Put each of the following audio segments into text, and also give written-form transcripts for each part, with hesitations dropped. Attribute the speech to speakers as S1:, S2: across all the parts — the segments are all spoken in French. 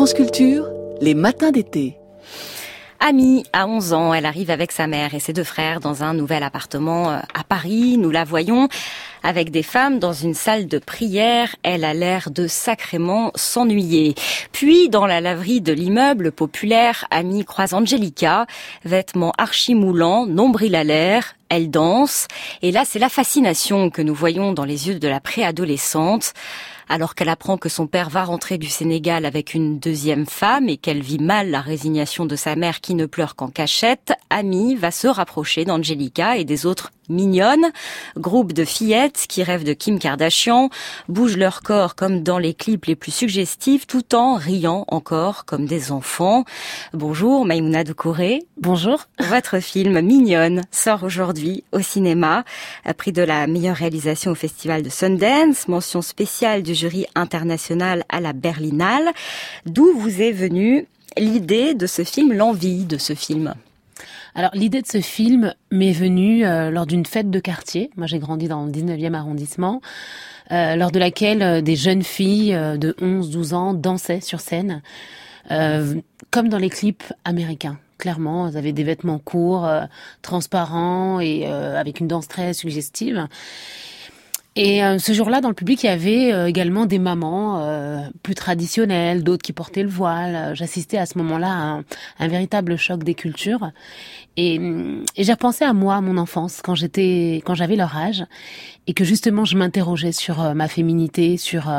S1: France Culture, les matins d'été.
S2: Amy a 11 ans, elle arrive avec sa mère et ses 2 frères dans un nouvel appartement à Paris. Nous la voyons avec des femmes dans une salle de prière. Elle a l'air de sacrément s'ennuyer. Puis, dans la laverie de l'immeuble populaire, Amy croise Angelica, vêtements archi-moulants, nombril à l'air. Elle danse. Et là, c'est la fascination que nous voyons dans les yeux de la préadolescente. Alors qu'elle apprend que son père va rentrer du Sénégal avec une 2e femme et qu'elle vit mal la résignation de sa mère qui ne pleure qu'en cachette, Amy va se rapprocher d'Angelica et des autres mignonnes, groupe de fillettes qui rêvent de Kim Kardashian, bougent leur corps comme dans les clips les plus suggestifs tout en riant encore comme des enfants. Bonjour Maïmouna Doucouré.
S3: Bonjour.
S2: Votre film Mignonne sort aujourd'hui au cinéma, prix de la meilleure réalisation au festival de Sundance, mention spéciale du jury international à la Berlinale. D'où vous est venue l'idée de ce film, l'envie de ce film ?
S3: Alors, l'idée de ce film m'est venue lors d'une fête de quartier. Moi, j'ai grandi dans le 19e arrondissement, lors de laquelle des jeunes filles de 11-12 ans dansaient sur scène, comme dans les clips américains. Clairement, elles avaient des vêtements courts, transparents et avec une danse très suggestive. Et ce jour-là, dans le public, il y avait également des mamans plus traditionnelles, d'autres qui portaient le voile. J'assistais à ce moment-là à un véritable choc des cultures. Et j'ai repensé à moi, à mon enfance, quand j'avais leur âge, et que justement, je m'interrogeais sur ma féminité, sur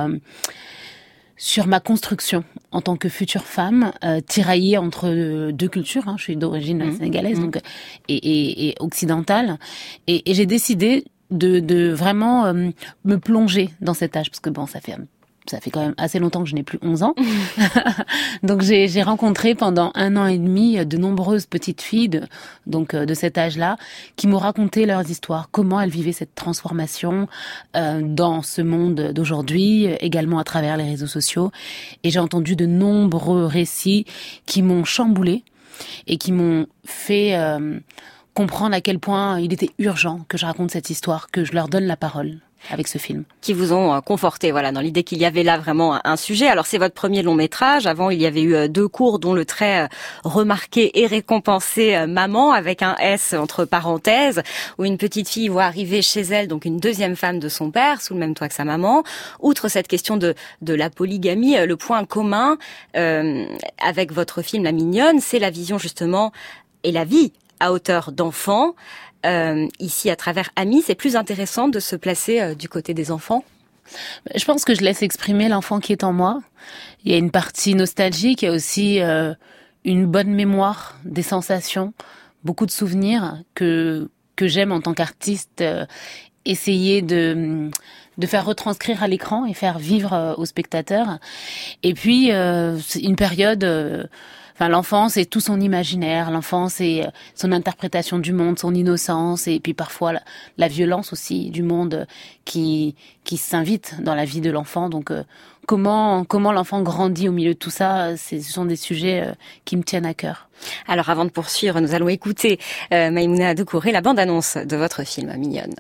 S3: ma construction en tant que future femme, tiraillée entre 2 cultures. Je suis d'origine sénégalaise donc et occidentale. Et j'ai décidé de vraiment me plonger dans cet âge, parce que bon, ça fait quand même assez longtemps que je n'ai plus 11 ans. Donc j'ai rencontré pendant 1 an et demi de nombreuses petites filles de cet âge-là qui m'ont raconté leurs histoires, comment elles vivaient cette transformation dans ce monde d'aujourd'hui, également à travers les réseaux sociaux. Et j'ai entendu de nombreux récits qui m'ont chamboulée et qui m'ont fait comprendre à quel point il était urgent que je raconte cette histoire, que je leur donne la parole avec ce film.
S2: Qui vous ont conforté, voilà, dans l'idée qu'il y avait là vraiment un sujet. Alors c'est votre premier long métrage. Avant, il y avait eu 2 courts, dont le très remarqué et récompensé Maman, avec un S entre parenthèses, où une petite fille voit arriver chez elle donc une 2e femme de son père, sous le même toit que sa maman. Outre cette question de la polygamie, le point commun avec votre film La Mignonne, c'est la vision justement et la vie à hauteur d'enfant. Ici, à travers Amy, c'est plus intéressant de se placer du côté des enfants.
S3: Je pense que je laisse exprimer l'enfant qui est en moi. Il y a une partie nostalgique, il y a aussi une bonne mémoire des sensations, beaucoup de souvenirs que j'aime en tant qu'artiste essayer de faire retranscrire à l'écran et faire vivre aux spectateurs. Et puis, c'est une période... l'enfance, c'est tout son imaginaire. L'enfance, c'est son interprétation du monde, son innocence, et puis parfois la violence aussi du monde qui s'invite dans la vie de l'enfant. Donc, comment l'enfant grandit au milieu de tout ça, ce sont des sujets qui me tiennent à cœur.
S2: Alors, avant de poursuivre, nous allons écouter Maïmouna Doucouré, la bande-annonce de votre film Mignonne.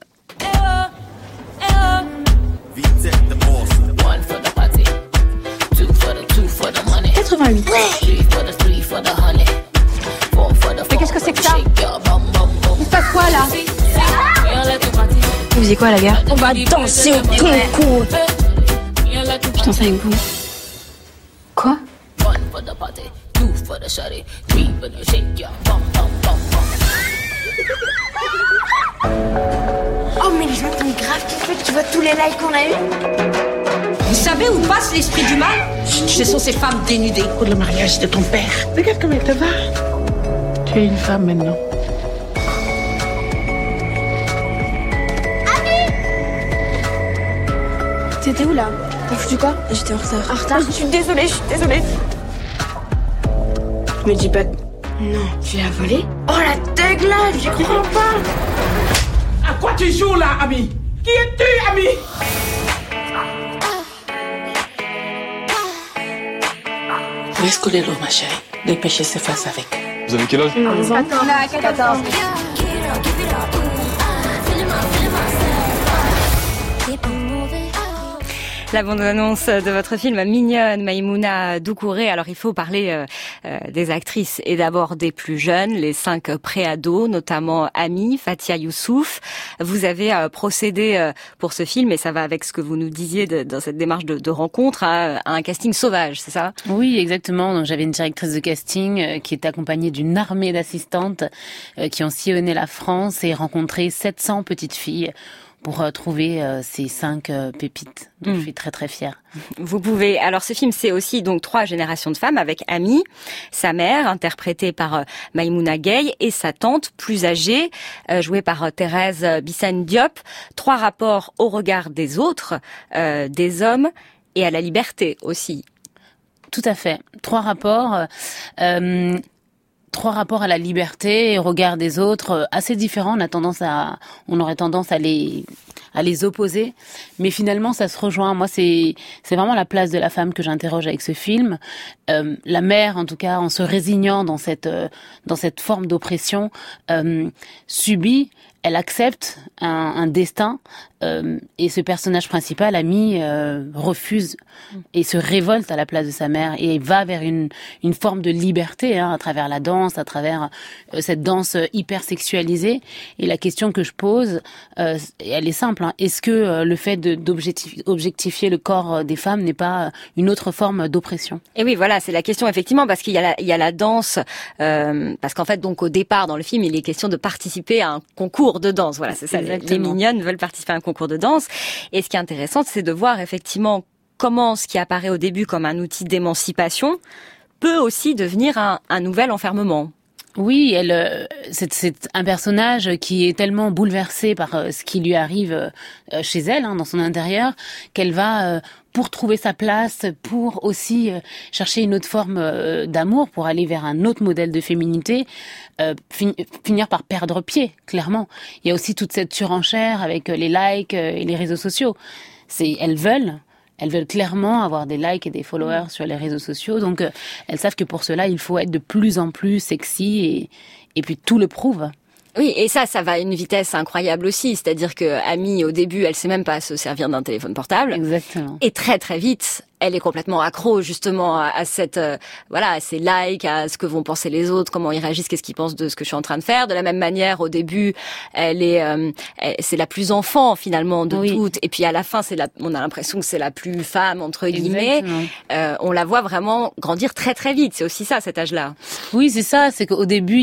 S4: 88. Mais qu'est-ce que c'est que ça? Il se passe quoi là? Vous faisiez quoi à la gare? On va danser au concours. Putain, ça avec vous. Quoi? Oh mais les gens t'ont grave kiffé, tu vois tous les likes qu'on a eu.
S5: Vous savez où passe l'esprit du mal? Ce sont ces femmes dénudées.
S6: Pour le mariage de ton père. Regarde comme elle te va. Tu es une femme maintenant.
S4: T'étais où là? T'as foutu quoi? J'étais en retard. En retard? Je suis désolée. Me dis pas... Non, tu l'as volé? Oh la dégueulasse, j'y crois pas.
S6: À quoi tu joues là, Ami? Qui es-tu, Ami? Laisse couler l'eau, ma chérie. Les péchés s'effacent avec.
S7: Vous avez quel âge?
S4: 14.
S2: La bande-annonce de votre film Mignonne, Maïmouna Doucouré. Alors il faut parler des actrices et d'abord des plus jeunes, les 5 pré-ados, notamment Ami, Fatia Youssouf. Vous avez procédé pour ce film, et ça va avec ce que vous nous disiez dans cette démarche de rencontre, à un casting sauvage, c'est ça?
S3: Oui, exactement. Donc j'avais une directrice de casting qui est accompagnée d'une armée d'assistantes qui ont sillonné la France et rencontré 700 petites filles pour trouver ces 5 pépites. Donc je suis très très fière.
S2: Vous pouvez. Alors ce film, c'est aussi donc 3 générations de femmes avec Ami, sa mère interprétée par Maïmouna Gueye, et sa tante plus âgée jouée par Thérèse Bissane Diop. 3 rapports au regard des autres, des hommes, et à la liberté aussi.
S3: Tout à fait. 3 rapports. 3 rapports à la liberté et au regard des autres assez différents. On aurait tendance à les opposer, mais finalement ça se rejoint. Moi, c'est vraiment la place de la femme que j'interroge avec ce film. La mère, en tout cas, en se résignant dans cette forme d'oppression, subit. Elle accepte un destin, et ce personnage principal, Ami, refuse et se révolte à la place de sa mère et va vers une forme de liberté, à travers la danse, à travers cette danse hyper sexualisée. Et la question que je pose, elle est simple, est-ce que le fait d'objectifier le corps des femmes n'est pas une autre forme d'oppression? Et
S2: oui, voilà, c'est la question effectivement, parce qu'il y a la danse, parce qu'en fait, donc au départ dans le film, il est question de participer à un concours de danse. Voilà, c'est ça. Les mignonnes veulent participer à un concours de danse. Et ce qui est intéressant, c'est de voir effectivement comment ce qui apparaît au début comme un outil d'émancipation peut aussi devenir un nouvel enfermement.
S3: Oui, c'est un personnage qui est tellement bouleversé par ce qui lui arrive chez elle, dans son intérieur, qu'elle va, pour trouver sa place, pour aussi chercher une autre forme d'amour, pour aller vers un autre modèle de féminité, finir par perdre pied, clairement. Il y a aussi toute cette surenchère avec les likes et les réseaux sociaux. Elles veulent clairement avoir des likes et des followers sur les réseaux sociaux. Donc, elles savent que pour cela, il faut être de plus en plus sexy et puis tout le prouve.
S2: Oui, et ça va à une vitesse incroyable aussi. C'est-à-dire que Ami, au début, elle sait même pas se servir d'un téléphone portable.
S3: Exactement.
S2: Et très très vite, elle est complètement accro justement à cette à ces likes, à ce que vont penser les autres, comment ils réagissent, qu'est-ce qu'ils pensent de ce que je suis en train de faire. De la même manière, au début, c'est la plus enfant finalement de toutes, et puis à la fin, on a l'impression que c'est la plus femme entre guillemets. On la voit vraiment grandir très très vite. C'est aussi ça, cet âge-là.
S3: Oui, c'est ça. C'est qu'au début,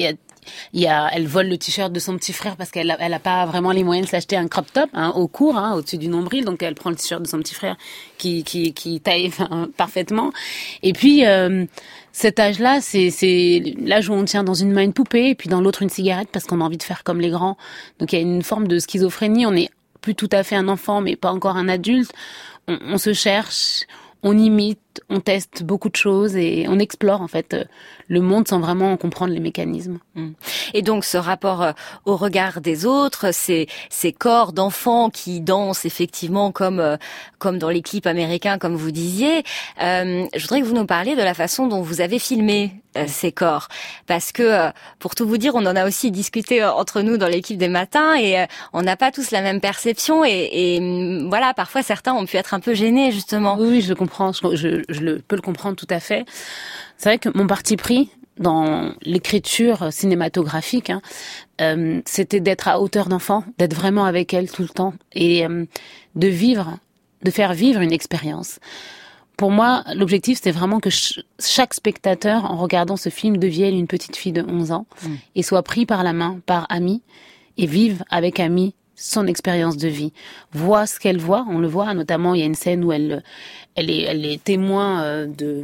S3: elle vole le t-shirt de son petit frère parce qu'elle a pas vraiment les moyens de s'acheter un crop top au court, au-dessus du nombril, donc elle prend le t-shirt de son petit frère qui taille parfaitement. Et puis cet âge-là, c'est l'âge où on tient dans une main une poupée et puis dans l'autre une cigarette parce qu'on a envie de faire comme les grands. Donc il y a une forme de schizophrénie. On n'est plus tout à fait un enfant, mais pas encore un adulte. On se cherche. On imite, on teste beaucoup de choses et on explore en fait le monde sans vraiment en comprendre les mécanismes.
S2: Et donc ce rapport au regard des autres, ces corps d'enfants qui dansent effectivement comme dans les clips américains, comme vous disiez. Je voudrais que vous nous parliez de la façon dont vous avez filmé ces corps, parce que pour tout vous dire, on en a aussi discuté entre nous dans l'équipe des matins et on n'a pas tous la même perception et voilà, parfois certains ont pu être un peu gênés justement.
S3: Oui, je comprends, je peux le comprendre tout à fait. C'est vrai que mon parti pris dans l'écriture cinématographique, c'était d'être à hauteur d'enfant, d'être vraiment avec elle tout le temps et de faire vivre une expérience. Pour moi, l'objectif, c'était vraiment que chaque spectateur, en regardant ce film, devienne une petite fille de 11 ans et soit pris par la main par Ami et vive avec Ami son expérience de vie, voit ce qu'elle voit. On le voit, notamment, il y a une scène où elle est témoin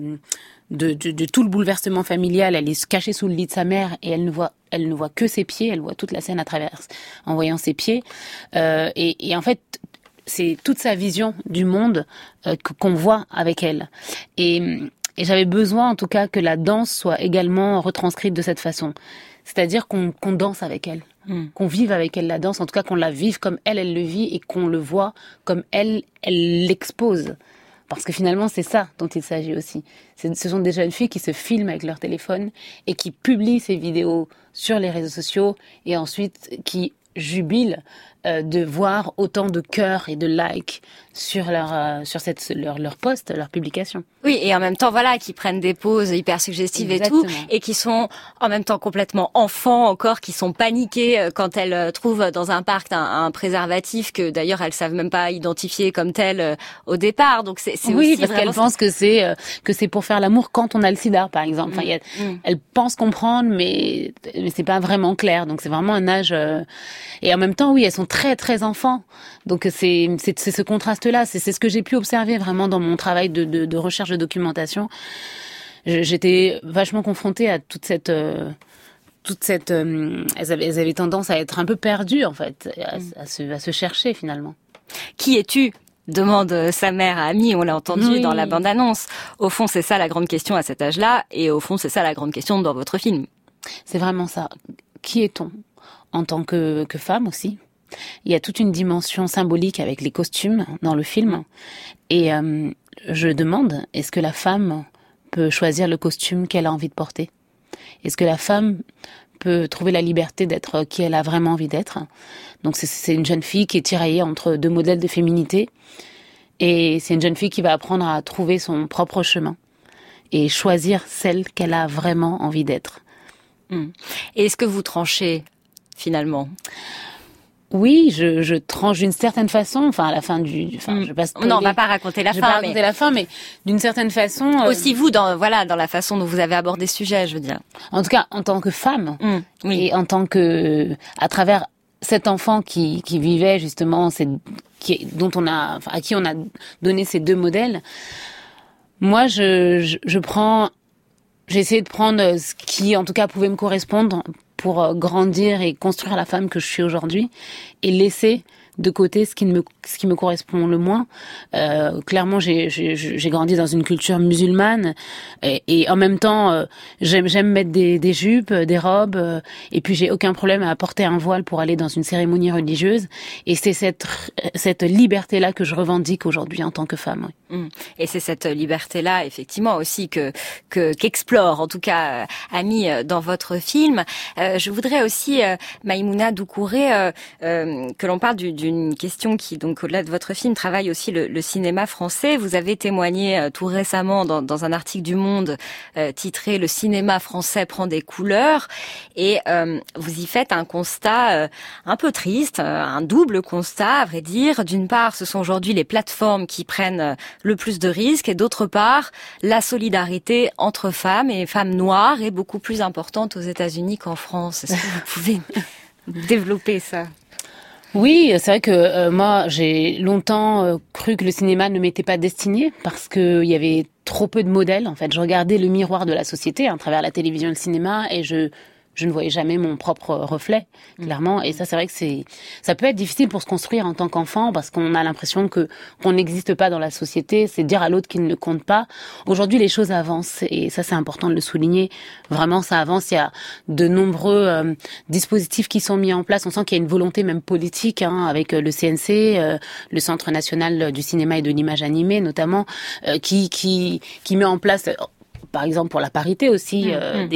S3: de tout le bouleversement familial. Elle est cachée sous le lit de sa mère et elle ne voit que ses pieds. Elle voit toute la scène en voyant ses pieds. Et en fait, c'est toute sa vision du monde qu'on voit avec elle. Et j'avais besoin, en tout cas, que la danse soit également retranscrite de cette façon. C'est-à-dire qu'on danse avec elle. Qu'on vive avec elle la danse, en tout cas qu'on la vive comme elle le vit et qu'on le voit comme elle l'expose. Parce que finalement, c'est ça dont il s'agit aussi. Ce sont des jeunes filles qui se filment avec leur téléphone et qui publient ces vidéos sur les réseaux sociaux et ensuite qui jubilent de voir autant de cœurs et de likes sur leur post, leur publication.
S2: Oui, et en même temps, voilà, qui prennent des poses hyper suggestives
S3: Exactement.
S2: et tout, et qui sont en même temps complètement enfants encore, qui sont paniqués quand elles trouvent dans un parc un préservatif que d'ailleurs elles savent même pas identifier comme tel au départ. Donc c'est
S3: oui,
S2: aussi
S3: parce qu'elles pensent que c'est pour faire l'amour quand on a le sida, par exemple. Enfin, elles pensent comprendre, mais c'est pas vraiment clair. Donc c'est vraiment un âge et en même temps, oui, elles sont très très enfants. Donc c'est ce contraste-là. C'est ce que j'ai pu observer vraiment dans mon travail de recherche de documentation. J'étais vachement confrontée à toute cette elles avaient tendance à être un peu perdues en fait, à se chercher finalement.
S2: Qui es-tu ? Demande sa mère à Amy, on l'a entendu dans la bande-annonce. Au fond, c'est ça la grande question à cet âge-là, et au fond, c'est ça la grande question dans votre film.
S3: C'est vraiment ça. Qui est-on ? En tant que femme aussi. Il y a toute une dimension symbolique avec les costumes dans le film. Et je demande, est-ce que la femme peut choisir le costume qu'elle a envie de porter ? Est-ce que la femme peut trouver la liberté d'être qui elle a vraiment envie d'être ? Donc c'est une jeune fille qui est tiraillée entre deux modèles de féminité. Et c'est une jeune fille qui va apprendre à trouver son propre chemin et choisir celle qu'elle a vraiment envie d'être.
S2: Et est-ce que vous tranchez finalement ?
S3: Oui, je tranche d'une certaine façon. Enfin, à la fin je passe.
S2: Non, on va pas raconter la fin.
S3: Je vais pas raconter la fin, mais d'une certaine façon.
S2: Aussi vous dans la façon dont vous avez abordé ce sujet, je veux dire.
S3: En tout cas, en tant que femme
S2: oui.
S3: et en tant que, à travers cet enfant qui vivait justement, à qui on a donné ces deux modèles. Moi, j'ai essayé de prendre ce qui, en tout cas, pouvait me correspondre pour grandir et construire la femme que je suis aujourd'hui et laisser de côté ce qui me correspond le moins. Clairement, j'ai grandi dans une culture musulmane et en même temps, j'aime mettre des jupes, des robes et puis j'ai aucun problème à porter un voile pour aller dans une cérémonie religieuse. Et c'est cette liberté-là que je revendique aujourd'hui en tant que femme. Oui.
S2: Et c'est cette liberté-là, effectivement, aussi qu'explore, en tout cas, Amy, dans votre film. Je voudrais aussi, Maïmouna Doucouré, que l'on parle d'une question qui, donc, au-delà de votre film, travaille aussi le cinéma français. Vous avez témoigné tout récemment dans un article du Monde titré « Le cinéma français prend des couleurs » et vous y faites un constat un peu triste, un double constat, à vrai dire. D'une part, ce sont aujourd'hui les plateformes qui prennent le plus de risques et d'autre part, la solidarité entre femmes et femmes noires est beaucoup plus importante aux États-Unis qu'en France. Est-ce que vous pouvez développer ça ?
S3: Oui, c'est vrai que moi, j'ai longtemps cru que le cinéma ne m'était pas destiné parce qu'il y avait trop peu de modèles. En fait, je regardais le miroir de la société à travers la télévision et le cinéma et je ne voyais jamais mon propre reflet, clairement. Et ça, c'est vrai que ça peut être difficile pour se construire en tant qu'enfant parce qu'on a l'impression qu'on n'existe pas dans la société. C'est dire à l'autre qu'il ne compte pas. Aujourd'hui, les choses avancent et ça, c'est important de le souligner. Vraiment, ça avance. Il y a de nombreux dispositifs qui sont mis en place. On sent qu'il y a une volonté même politique, avec le CNC, le Centre national du cinéma et de l'image animée, notamment, qui met en place par exemple pour la parité aussi,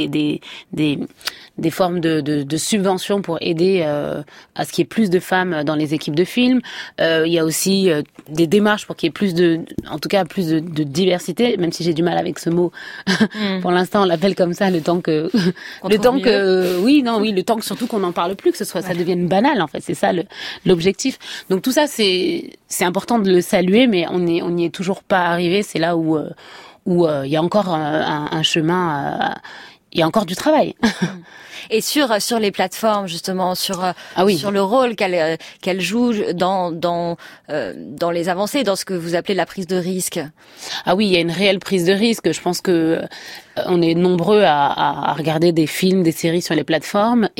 S3: des formes de subventions pour aider à ce qu'il y ait plus de femmes dans les équipes de films. Il y a aussi des démarches pour qu'il y ait plus de diversité, même si j'ai du mal avec ce mot. Pour l'instant, on l'appelle comme ça le temps que surtout qu'on n'en parle plus, que ça devienne banal en fait. C'est ça l'objectif. Donc tout ça c'est important de le saluer, mais on n'y est toujours pas arrivé. C'est là où il y a encore un chemin, il y a encore du travail.
S2: Et sur les plateformes justement, sur le rôle qu'elles jouent dans les avancées, dans ce que vous appelez la prise de risque.
S3: Ah oui, il y a une réelle prise de risque. Je pense que on est nombreux à regarder des films, des séries sur les plateformes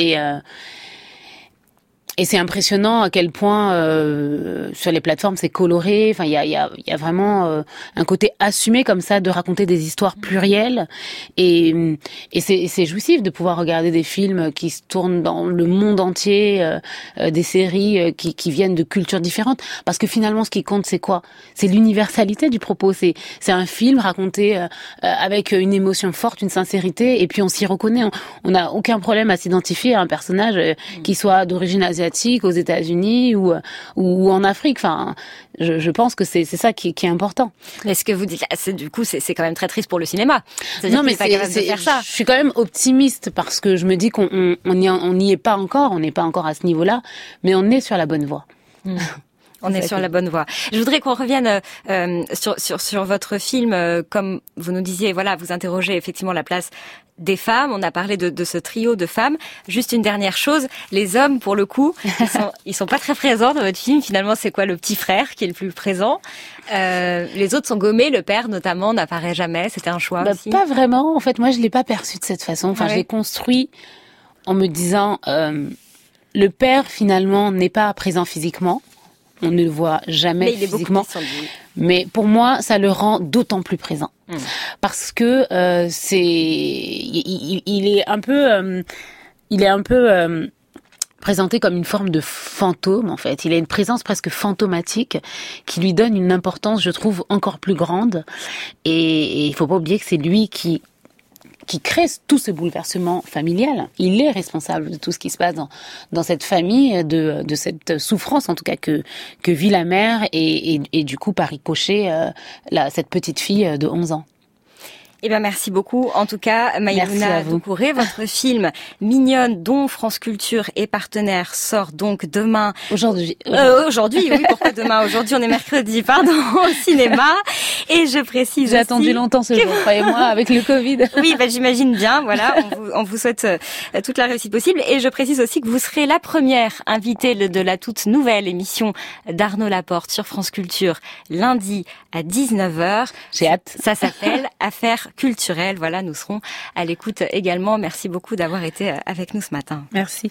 S3: et c'est impressionnant à quel point sur les plateformes c'est coloré. Enfin, il y a vraiment un côté assumé comme ça de raconter des histoires plurielles et c'est jouissif de pouvoir regarder des films qui se tournent dans le monde entier, des séries qui viennent de cultures différentes. Parce que finalement, ce qui compte, c'est quoi ? C'est l'universalité du propos. C'est un film raconté avec une émotion forte, une sincérité, et puis on s'y reconnaît. On n'a aucun problème à s'identifier à un personnage qui soit d'origine asiatique asiatiques, aux États-Unis ou en Afrique. Enfin, je pense que c'est ça qui est important.
S2: Mais ce que vous dites là, c'est quand même très triste pour le cinéma.
S3: Non, mais pas capable de faire ça. Je suis quand même optimiste parce que je me dis qu'on n'y est pas encore, on n'est pas encore à ce niveau-là, mais on est sur la bonne voie.
S2: On est sur la bonne voie. Je voudrais qu'on revienne sur votre film, comme vous nous disiez, voilà, vous interrogez effectivement la place des femmes. On a parlé de ce trio de femmes. Juste une dernière chose, les hommes, pour le coup, ils sont pas très présents dans votre film. Finalement, c'est quoi le petit frère qui est le plus présent? Les autres sont gommés. Le père, notamment, n'apparaît jamais. C'était un choix aussi.
S3: Pas vraiment. En fait, moi, je l'ai pas perçu de cette façon. Enfin, je l'ai construit en me disant, le père, finalement, n'est pas présent physiquement. On ne le voit jamais physiquement. Mais pour moi, ça le rend d'autant plus présent. Parce que il est un peu présenté comme une forme de fantôme, en fait. Il a une présence presque fantomatique qui lui donne une importance, je trouve, encore plus grande. Et il faut pas oublier que c'est lui qui crée tout ce bouleversement familial. Il est responsable de tout ce qui se passe dans cette famille, de cette souffrance, en tout cas, que vit la mère et du coup, par ricochet, cette petite fille de 11 ans.
S2: Eh ben, merci beaucoup. En tout cas, Maïmouna Doucouré, votre film Mignonne, dont France Culture est partenaire, sort donc demain.
S3: Aujourd'hui,
S2: oui, pourquoi demain? Aujourd'hui, on est mercredi, pardon, au cinéma. Et je précise
S3: J'ai attendu longtemps ce jour, croyez-moi, avec le Covid.
S2: Oui, j'imagine bien, voilà. On vous souhaite toute la réussite possible. Et je précise aussi que vous serez la première invitée de la toute nouvelle émission d'Arnaud Laporte sur France Culture, lundi à 19h.
S3: J'ai hâte.
S2: Ça s'appelle Affaires culturelles. Voilà, nous serons à l'écoute également. Merci beaucoup d'avoir été avec nous ce matin.
S3: Merci.